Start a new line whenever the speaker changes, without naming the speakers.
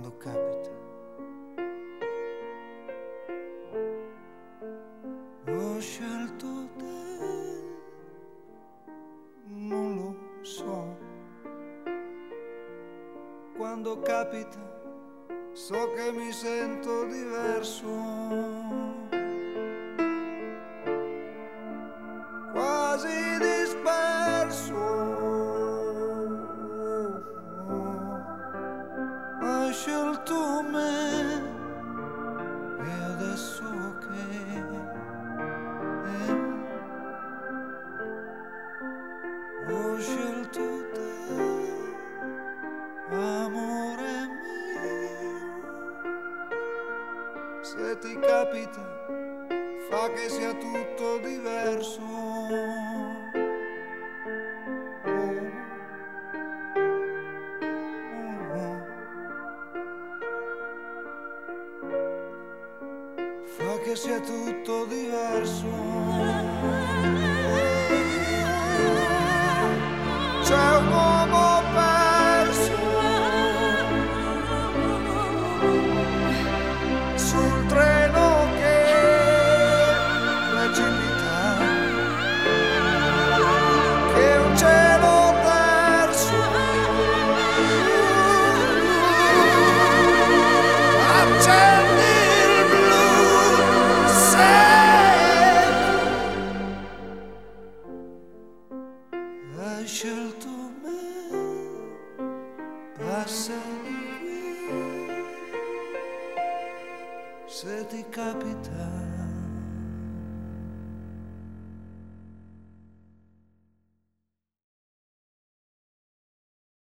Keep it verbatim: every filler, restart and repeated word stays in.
quando capita. Ho scelto te, non lo so. Quando capita, so che mi sento diverso. Quasi disperso. Hai scelto me e adesso che eh, ho scelto te, amore mio. Se ti capita, fa che sia tutto diverso. Fa che sia tutto diverso. C'è un uomo perso sul treno che precipita, che un cielo terzo accendi. Hai scelto me, passa di qui, se ti capita.